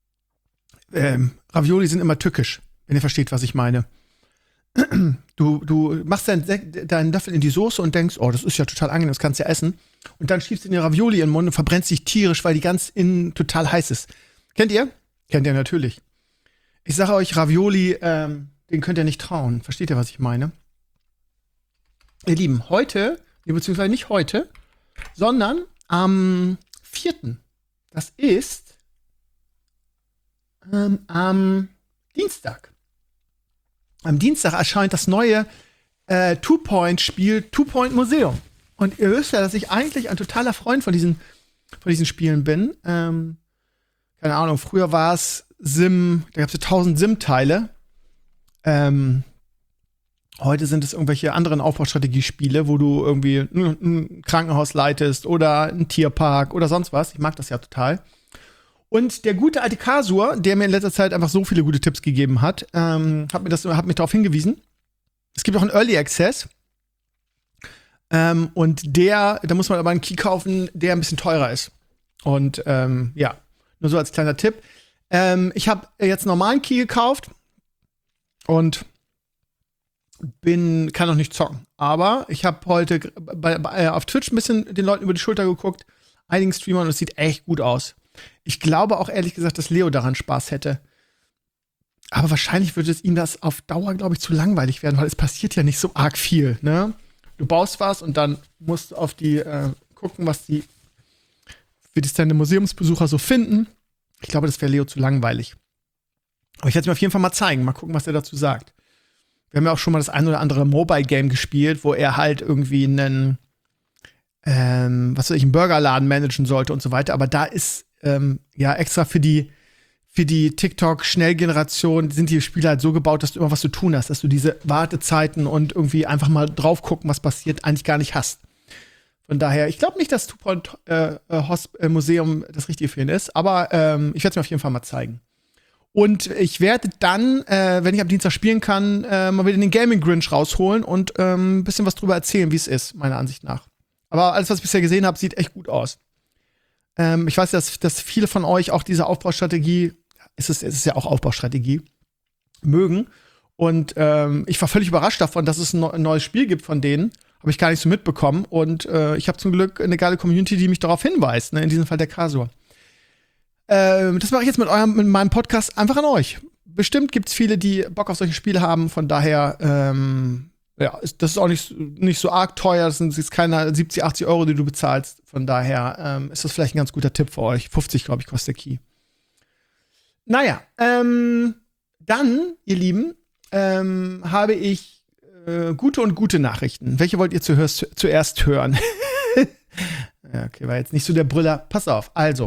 ähm, Ravioli sind immer tückisch, wenn ihr versteht, was ich meine. Du, du machst deinen, deinen Löffel in die Soße und denkst, oh, das ist ja total angenehm, das kannst du ja essen. Und dann schiebst du den Ravioli in den Mund und verbrennst dich tierisch, weil die ganz innen total heiß ist. Kennt ihr? Kennt ihr natürlich. Ich sage euch, Ravioli, ähm, den könnt ihr nicht trauen. Versteht ihr, was ich meine? Ihr Lieben, heute, beziehungsweise nicht heute, sondern am vierten Das ist Ähm, am Dienstag. Am Dienstag erscheint das neue äh, Two-Point-Spiel Two-Point Museum. Und ihr wisst ja, dass ich eigentlich ein totaler Freund von diesen, von diesen Spielen bin. Ähm, keine Ahnung, früher war es Sim, da gab es ja tausend Sim-Teile. Ähm, heute sind es irgendwelche anderen Aufbaustrategiespiele, wo du irgendwie ein, ein Krankenhaus leitest oder einen Tierpark oder sonst was. Ich mag das ja total. Und der gute alte Kasur, der mir in letzter Zeit einfach so viele gute Tipps gegeben hat, ähm, hat, mir das, hat mich darauf hingewiesen. Es gibt auch einen Early Access. Ähm, und der, da muss man aber einen Key kaufen, der ein bisschen teurer ist. Und ähm, ja, nur so als kleiner Tipp. Ähm, ich habe jetzt einen normalen Key gekauft und bin, kann noch nicht zocken. Aber ich habe heute bei, bei, auf Twitch ein bisschen den Leuten über die Schulter geguckt, einigen Streamern, und es sieht echt gut aus. Ich glaube auch ehrlich gesagt, dass Leo daran Spaß hätte. Aber wahrscheinlich würde es ihm das auf Dauer, glaube ich, zu langweilig werden, weil es passiert ja nicht so arg viel, ne? Du baust was und dann musst du auf die äh, gucken, was die wie das deine Museumsbesucher so finden. Ich glaube, das wäre Leo zu langweilig. Aber ich werde es mir auf jeden Fall mal zeigen. Mal gucken, was er dazu sagt. Wir haben ja auch schon mal das ein oder andere Mobile-Game gespielt, wo er halt irgendwie einen ähm, was weiß ich, einen Burgerladen managen sollte und so weiter. Aber da ist ähm, ja extra für die für die TikTok-Schnellgeneration sind die Spiele halt so gebaut, dass du immer was zu tun hast, dass du diese Wartezeiten und irgendwie einfach mal drauf gucken, was passiert, eigentlich gar nicht hast. Von daher, ich glaube nicht, dass Two-Point äh, äh, Museum das Richtige für ihn ist, aber ähm, ich werde es mir auf jeden Fall mal zeigen. Und ich werde dann, äh, wenn ich am Dienstag spielen kann, äh, mal wieder den Gaming Grinch rausholen und ähm, ein bisschen was drüber erzählen, wie es ist, meiner Ansicht nach. Aber alles, was ich bisher gesehen habe, sieht echt gut aus. Ähm, ich weiß, dass, dass viele von euch auch diese Aufbaustrategie, es ist, es ist ja auch Aufbaustrategie, mögen. Und ähm, ich war völlig überrascht davon, dass es ein, ein neues Spiel gibt von denen. Habe ich gar nicht so mitbekommen. Und äh, ich habe zum Glück eine geile Community, die mich darauf hinweist. Ne? In diesem Fall der Kasur. Ähm, das mache ich jetzt mit, eurem, mit meinem Podcast einfach an euch. Bestimmt gibt es viele, die Bock auf solche Spiele haben. Von daher, ähm, ja, ist, das ist auch nicht, nicht so arg teuer. Das sind jetzt keine siebzig, achtzig Euro, die du bezahlst. Von daher ähm, ist das vielleicht ein ganz guter Tipp für euch. fünfzig, glaube ich, kostet der Key. naja, ähm, dann, ihr Lieben, ähm, habe ich äh, gute und gute Nachrichten. Welche wollt ihr zuhörst, zuerst hören? Ja, okay, war jetzt nicht so der Brüller. Pass auf, also.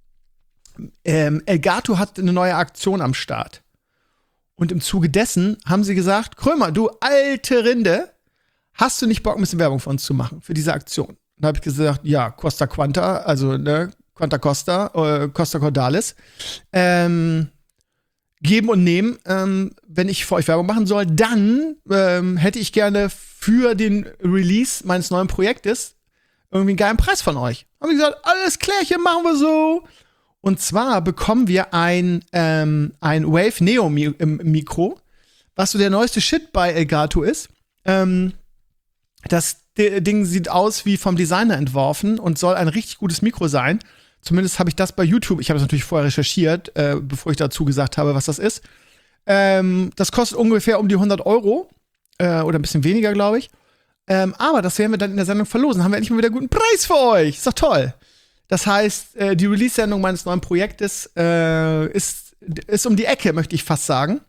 Ähm, Elgato hat eine neue Aktion am Start. Und im Zuge dessen haben sie gesagt, Krömer, du alte Rinde, hast du nicht Bock, ein bisschen Werbung für uns zu machen, für diese Aktion? Dann habe ich gesagt, ja, Costa Quanta, also ne, Quanta Costa, äh, Costa Cordalis, ähm, geben und nehmen. Ähm, wenn ich für euch Werbung machen soll, dann ähm, hätte ich gerne für den Release meines neuen Projektes irgendwie einen geilen Preis von euch. Haben wir gesagt, alles klärchen, machen wir so. Und zwar bekommen wir ein, ähm, ein Wave Neo Mikro, was so der neueste Shit bei Elgato ist. Ähm, das D- Ding sieht aus wie vom Designer entworfen und soll ein richtig gutes Mikro sein. Zumindest habe ich das bei YouTube, ich habe es natürlich vorher recherchiert, äh, bevor ich dazu gesagt habe, was das ist. Ähm, das kostet ungefähr um die hundert Euro äh, oder ein bisschen weniger, glaube ich. Ähm, aber das werden wir dann in der Sendung verlosen. Haben wir endlich mal wieder einen guten Preis für euch. Ist doch toll. Das heißt, äh, die Release-Sendung meines neuen Projektes äh, ist, ist um die Ecke, möchte ich fast sagen.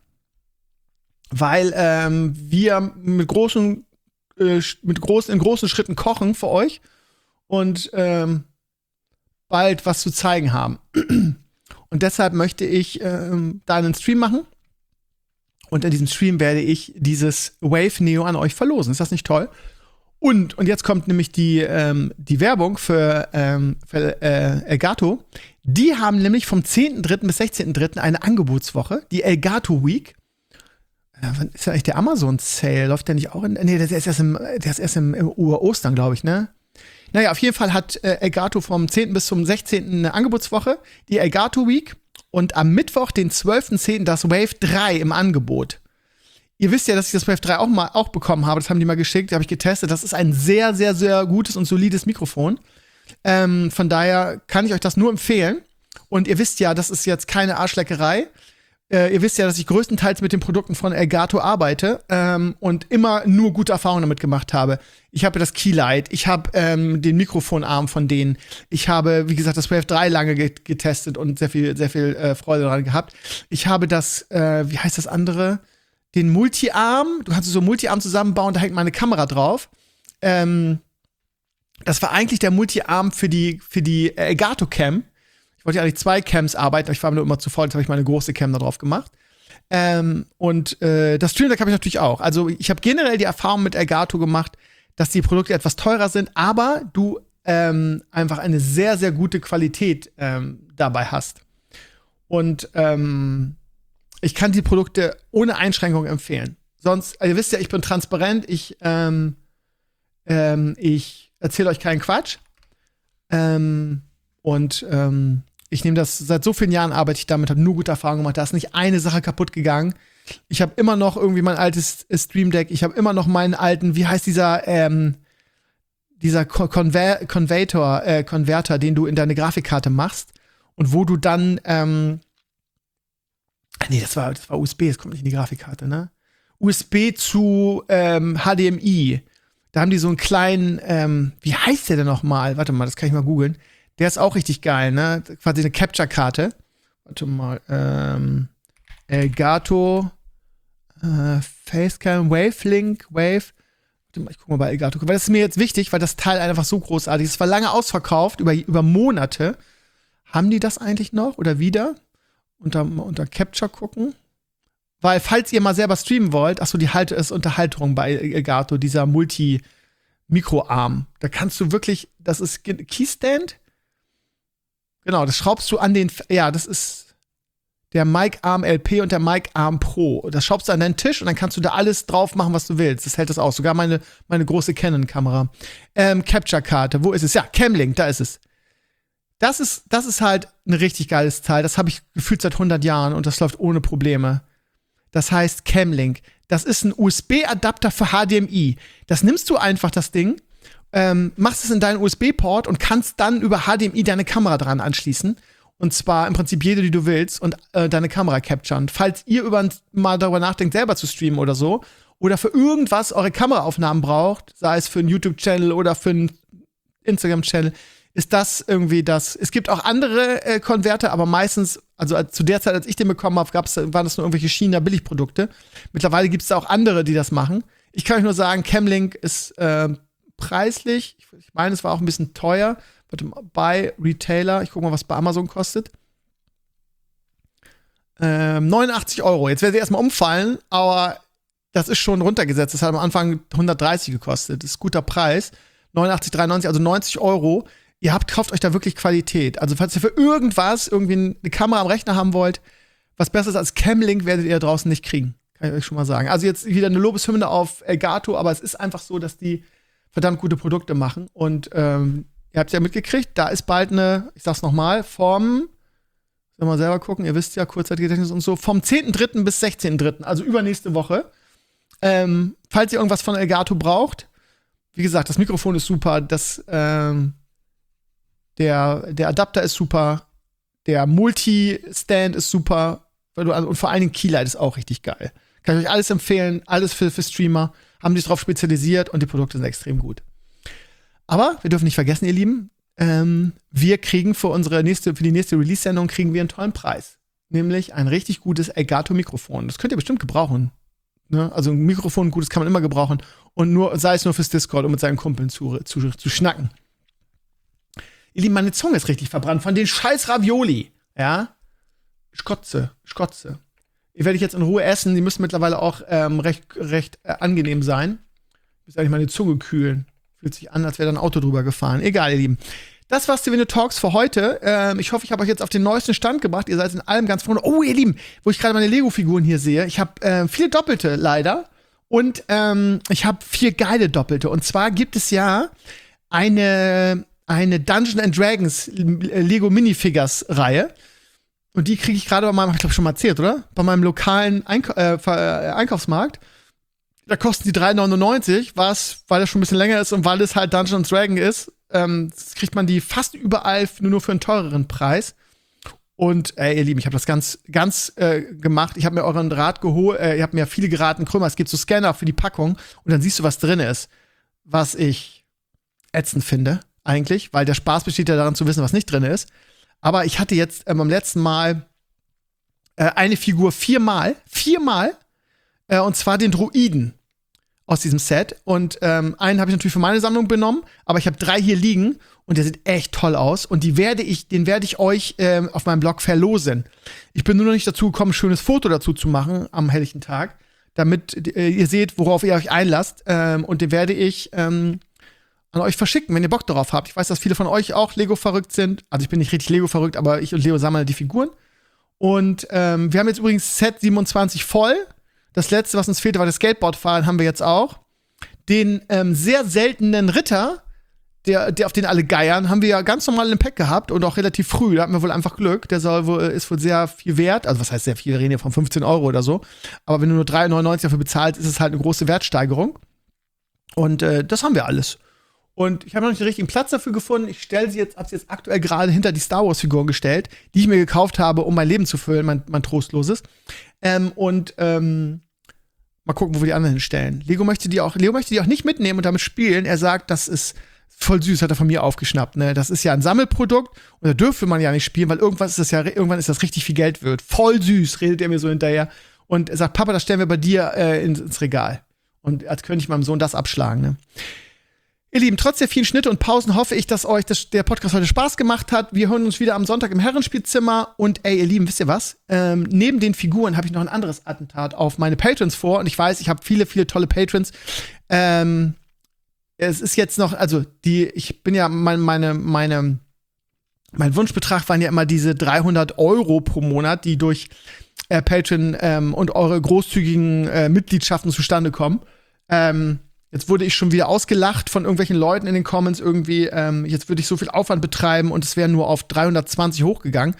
Weil ähm, wir mit großen, äh, mit großen, in großen Schritten kochen für euch und ähm, bald was zu zeigen haben. Und deshalb möchte ich ähm, da einen Stream machen. Und in diesem Stream werde ich dieses Wave Neo an euch verlosen. Ist das nicht toll? Und, und jetzt kommt nämlich die, ähm, die Werbung für, ähm, für äh, Elgato. Die haben nämlich vom zehnten dritten bis sechzehnten dritten eine Angebotswoche, die Elgato Week. Äh, wann ist ja eigentlich der Amazon-Sale? Läuft der nicht auch in. Nee, der ist erst im, der ist erst im, im Ostern, glaube ich, ne? Naja, auf jeden Fall hat äh, Elgato vom zehnten bis zum sechzehnten eine Angebotswoche, die Elgato Week. Und am Mittwoch, den zwölften zehnten das Wave drei im Angebot. Ihr wisst ja, dass ich das Wave drei auch mal auch bekommen habe. Das haben die mal geschickt, habe ich getestet. Das ist ein sehr, sehr, sehr gutes und solides Mikrofon. Ähm, von daher kann ich euch das nur empfehlen. Und ihr wisst ja, das ist jetzt keine Arschleckerei. Äh, ihr wisst ja, dass ich größtenteils mit den Produkten von Elgato arbeite ähm, und immer nur gute Erfahrungen damit gemacht habe. Ich habe das Keylight, ich habe ähm, den Mikrofonarm von denen. Ich habe, wie gesagt, das Wave drei lange get- getestet und sehr viel, sehr viel äh, Freude daran gehabt. Ich habe das, äh, wie heißt das andere? Den Multi-Arm, du kannst so Multi-Arm zusammenbauen, da hängt meine Kamera drauf. Ähm, das war eigentlich der Multi-Arm für die, für die Elgato-Cam. Ich wollte ja eigentlich zwei Cams arbeiten, aber ich war mir nur immer zu voll, jetzt habe ich meine große Cam da drauf gemacht. Ähm, und äh, das Stream Deck habe ich natürlich auch. Also ich habe generell die Erfahrung mit Elgato gemacht, dass die Produkte etwas teurer sind, aber du ähm, einfach eine sehr, sehr gute Qualität ähm, dabei hast. Und ähm, ich kann die Produkte ohne Einschränkung empfehlen. Sonst, ihr wisst ja, ich bin transparent, ich, ähm, ähm, ich erzähle euch keinen Quatsch. Ähm, und ähm, ich nehme das, seit so vielen Jahren arbeite ich damit, habe nur gute Erfahrungen gemacht. Da ist nicht eine Sache kaputt gegangen. Ich habe immer noch irgendwie mein altes Stream Deck, ich habe immer noch meinen alten, wie heißt dieser, ähm, dieser Conver- Converter, äh, Konverter, den du in deine Grafikkarte machst und wo du dann, ähm, nee, das war, das war U S B, das kommt nicht in die Grafikkarte, ne? U S B zu ähm, H D M I. Da haben die so einen kleinen, ähm, wie heißt der denn noch mal? Warte mal, das kann ich mal googeln. Der ist auch richtig geil, ne? Quasi eine Capture-Karte. Warte mal, ähm, Elgato, äh, Facecam, Wavelink, Wave. Warte mal, ich guck mal bei Elgato. Weil das ist mir jetzt wichtig, weil das Teil einfach so großartig ist. Es war lange ausverkauft, über, über Monate. Haben die das eigentlich noch oder wieder? Unter, unter Capture gucken. Weil, falls ihr mal selber streamen wollt, achso, die Halte ist Unterhaltung bei Elgato, dieser Multi-Mikroarm. Da kannst du wirklich, das ist Keystand. Genau, das schraubst du an den, ja, das ist der Mic Arm L P und der Mic Arm Pro. Das schraubst du an deinen Tisch und dann kannst du da alles drauf machen, was du willst. Das hält das aus. Sogar meine, meine große Canon-Kamera. Ähm, Capture-Karte, wo ist es? Ja, Camlink, da ist es. Das ist, das ist halt ein richtig geiles Teil. Das habe ich gefühlt seit hundert Jahren und das läuft ohne Probleme. Das heißt Camlink. Das ist ein U S B-Adapter für H D M I. Das nimmst du einfach, das Ding, ähm, machst es in deinen U S B-Port und kannst dann über H D M I deine Kamera dran anschließen. Und zwar im Prinzip jede, die du willst, und äh, deine Kamera capturen. Falls ihr über, mal darüber nachdenkt, selber zu streamen oder so, oder für irgendwas eure Kameraaufnahmen braucht, sei es für einen YouTube-Channel oder für einen Instagram-Channel, ist das irgendwie das. Es gibt auch andere äh, Konverter, aber meistens, also als, zu der Zeit, als ich den bekommen habe, waren das nur irgendwelche China-Billigprodukte. Mittlerweile gibt es da auch andere, die das machen. Ich kann euch nur sagen, Camlink ist äh, preislich. Ich, ich meine, es war auch ein bisschen teuer. Warte mal, bei Retailer, ich gucke mal, was bei Amazon kostet. Ähm, neunundachtzig Euro. Jetzt werden sie erstmal umfallen, aber das ist schon runtergesetzt. Das hat am Anfang hundertdreißig gekostet. Das ist ein guter Preis. neunundachtzig, dreiundneunzig, also neunzig Euro. Ihr habt, kauft euch da wirklich Qualität. Also falls ihr für irgendwas irgendwie eine Kamera am Rechner haben wollt, was Besseres als Camlink werdet ihr da draußen nicht kriegen. Kann ich euch schon mal sagen. Also jetzt wieder eine Lobeshymne auf Elgato, aber es ist einfach so, dass die verdammt gute Produkte machen. Und ähm, ihr habt ja mitgekriegt, da ist bald eine, ich sag's nochmal, vom, sollen wir mal selber gucken, ihr wisst ja, Kurzzeitgedächtnis und so, vom zehnten dritten bis sechzehnten dritten, also übernächste Woche. Ähm, falls ihr irgendwas von Elgato braucht, wie gesagt, das Mikrofon ist super, das, ähm, der, der Adapter ist super, der Multi-Stand ist super und vor allen Dingen Keylight ist auch richtig geil. Kann ich euch alles empfehlen, alles für, für Streamer, haben sich darauf spezialisiert und die Produkte sind extrem gut. Aber wir dürfen nicht vergessen, ihr Lieben, ähm, wir kriegen für unsere nächste, für die nächste Release-Sendung kriegen wir einen tollen Preis. Nämlich ein richtig gutes Elgato-Mikrofon. Das könnt ihr bestimmt gebrauchen. Ne? Also ein Mikrofon, ein gutes kann man immer gebrauchen. Und nur, sei es nur fürs Discord, um mit seinen Kumpeln zu, zu, zu schnacken. Ihr Lieben, meine Zunge ist richtig verbrannt von den scheiß Ravioli. Ja? Ich kotze, ich kotze. Die werde ich jetzt in Ruhe essen. Die müssen mittlerweile auch ähm, recht, recht äh, angenehm sein. Ich muss eigentlich meine Zunge kühlen. Fühlt sich an, als wäre da ein Auto drüber gefahren. Egal, ihr Lieben. Das war's Steven Talks für heute. Ähm, ich hoffe, ich habe euch jetzt auf den neuesten Stand gebracht. Ihr seid in allem ganz vorne. Oh, ihr Lieben, wo ich gerade meine Lego-Figuren hier sehe. Ich habe äh, viele Doppelte, leider. Und ähm, ich habe vier geile Doppelte. Und zwar gibt es ja eine, eine Dungeons and Dragons Lego Minifigures-Reihe. Und die kriege ich gerade bei meinem, hab ich glaube schon mal erzählt, oder? Bei meinem lokalen Eink- äh, Ver- äh, Einkaufsmarkt. Da kosten die drei neunundneunzig, was, weil das schon ein bisschen länger ist und weil es halt Dungeons and Dragons ist, ähm, kriegt man die fast überall nur, nur für einen teureren Preis. Und ey, ihr Lieben, ich habe das ganz, ganz äh, gemacht. Ich habe mir euren Rat geholt, äh, ihr habt mir viele geraten, Krümmer, es gibt so Scanner für die Packung und dann siehst du, was drin ist. Was ich ätzend finde, eigentlich, weil der Spaß besteht ja daran zu wissen, was nicht drin ist. Aber ich hatte jetzt ähm, beim letzten Mal äh, eine Figur viermal, viermal, äh, und zwar den Druiden aus diesem Set. Und ähm, einen habe ich natürlich für meine Sammlung benommen, aber ich habe drei hier liegen und der sieht echt toll aus. Und die werde ich, den werde ich euch ähm, auf meinem Blog verlosen. Ich bin nur noch nicht dazu gekommen, ein schönes Foto dazu zu machen am helllichen Tag, damit äh, ihr seht, worauf ihr euch einlasst. Ähm, und den werde ich ähm, an euch verschicken, wenn ihr Bock darauf habt. Ich weiß, dass viele von euch auch Lego-verrückt sind. Also ich bin nicht richtig Lego-verrückt, aber ich und Leo sammeln die Figuren. Und ähm, wir haben jetzt übrigens Set siebenundzwanzig voll. Das letzte, was uns fehlte, war das Skateboardfahren, haben wir jetzt auch. Den ähm, sehr seltenen Ritter, der, der auf den alle geiern, haben wir ja ganz normal im Pack gehabt und auch relativ früh. Da hatten wir wohl einfach Glück. Der soll wohl, ist wohl sehr viel wert. Also was heißt sehr viel? Wir reden hier von fünfzehn Euro oder so. Aber wenn du nur drei neunundneunzig dafür bezahlst, ist es halt eine große Wertsteigerung. Und äh, das haben wir alles. Und ich habe noch nicht den richtigen Platz dafür gefunden. Ich stelle sie jetzt, habe sie jetzt aktuell gerade hinter die Star Wars-Figuren gestellt, die ich mir gekauft habe, um mein Leben zu füllen, mein, mein trostloses. Ähm, und ähm, mal gucken, wo wir die anderen hinstellen. Lego möchte die auch, Leo möchte die auch nicht mitnehmen und damit spielen. Er sagt, das ist voll süß, hat er von mir aufgeschnappt. Ne? Das ist ja ein Sammelprodukt und da dürfte man ja nicht spielen, weil irgendwas ist das ja, irgendwann ist das richtig viel Geld wert. Voll süß, redet er mir so hinterher. Und er sagt, Papa, das stellen wir bei dir äh, ins, ins Regal. Und als könnte ich meinem Sohn das abschlagen, ne? Ihr Lieben, trotz der vielen Schnitte und Pausen hoffe ich, dass euch das, der Podcast heute Spaß gemacht hat. Wir hören uns wieder am Sonntag im Herrenspielzimmer. Und ey, ihr Lieben, wisst ihr was? Ähm, neben den Figuren habe ich noch ein anderes Attentat auf meine Patrons vor. Und ich weiß, ich habe viele, viele tolle Patrons. Ähm, es ist jetzt noch, also die, ich bin ja, mein, meine, meine, mein Wunschbetrag waren ja immer diese dreihundert Euro pro Monat, die durch äh, Patreon ähm, und eure großzügigen äh, Mitgliedschaften zustande kommen. Ähm, Jetzt wurde ich schon wieder ausgelacht von irgendwelchen Leuten in den Comments irgendwie. Ähm, jetzt würde ich so viel Aufwand betreiben und es wäre nur auf dreihundertzwanzig hochgegangen.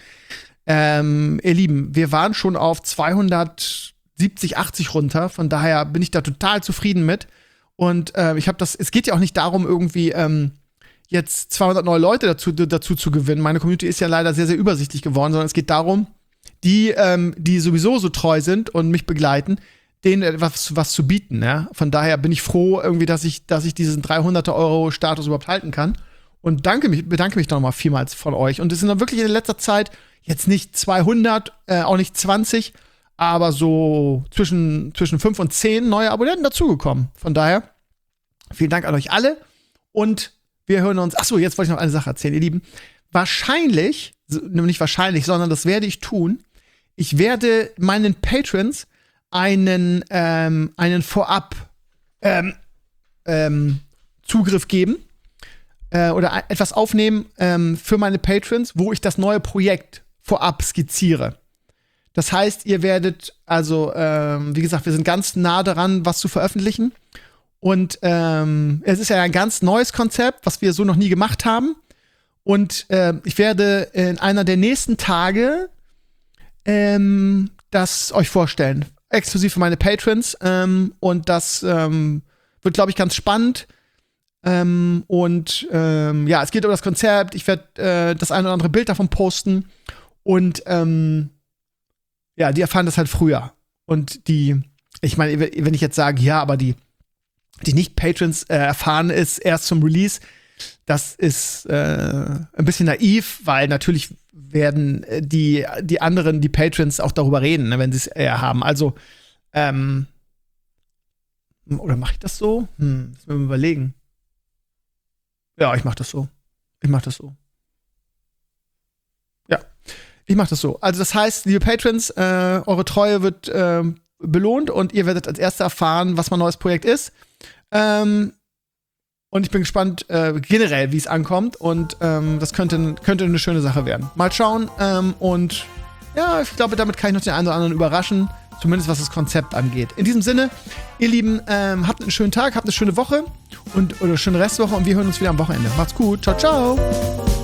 Ähm, ihr Lieben, wir waren schon auf zweihundertsiebzig, achtzig runter. Von daher bin ich da total zufrieden mit. Und äh, ich habe das, es geht ja auch nicht darum, irgendwie ähm, jetzt zweihundert neue Leute dazu, dazu zu gewinnen. Meine Community ist ja leider sehr, sehr übersichtlich geworden, sondern es geht darum, die, ähm, die sowieso so treu sind und mich begleiten, denen was, was zu bieten, ja. Von daher bin ich froh irgendwie, dass ich, dass ich diesen dreihundert Euro Status überhaupt halten kann. Und danke mich, bedanke mich nochmal vielmals von euch. Und es sind dann wirklich in letzter Zeit jetzt nicht zweihundert, äh, auch nicht zwanzig, aber so zwischen, zwischen fünf und zehn neue Abonnenten dazugekommen. Von daher, vielen Dank an euch alle. Und wir hören uns. Achso, jetzt wollte ich noch eine Sache erzählen, ihr Lieben. Wahrscheinlich, nicht wahrscheinlich, sondern das werde ich tun. Ich werde meinen Patrons einen, ähm, einen Vorab ähm, ähm, Zugriff geben äh, oder etwas aufnehmen ähm, für meine Patrons, wo ich das neue Projekt vorab skizziere. Das heißt, ihr werdet, also, ähm, wie gesagt, wir sind ganz nah daran, was zu veröffentlichen. Und ähm, es ist ja ein ganz neues Konzept, was wir so noch nie gemacht haben. Und äh, ich werde in einer der nächsten Tage ähm, das euch vorstellen. Exklusiv für meine Patrons. Ähm, und das ähm, wird, glaube ich, ganz spannend. Ähm, und ähm, ja, es geht um das Konzept. Ich werde äh, das ein oder andere Bild davon posten. Und ähm, ja, die erfahren das halt früher. Und die, ich meine, wenn ich jetzt sage, ja, aber die, die Nicht-Patrons äh, erfahren es erst zum Release, das ist äh, ein bisschen naiv, weil natürlich werden die, die anderen, die Patrons, auch darüber reden, ne, wenn sie es eher haben. Also, ähm, oder mache ich das so? Hm, müssen wir mal überlegen. Ja, ich mache das so. Ich mache das so. Ja, ich mache das so. Also das heißt, liebe Patrons, äh, eure Treue wird äh, belohnt und ihr werdet als Erste erfahren, was mein neues Projekt ist. Ähm, Und ich bin gespannt äh, generell, wie es ankommt. Und ähm, das könnte, könnte eine schöne Sache werden. Mal schauen. Ähm, und ja, ich glaube, damit kann ich noch den einen oder anderen überraschen. Zumindest was das Konzept angeht. In diesem Sinne, ihr Lieben, ähm, habt einen schönen Tag, habt eine schöne Woche und oder eine schöne Restwoche. Und wir hören uns wieder am Wochenende. Macht's gut. Ciao, ciao.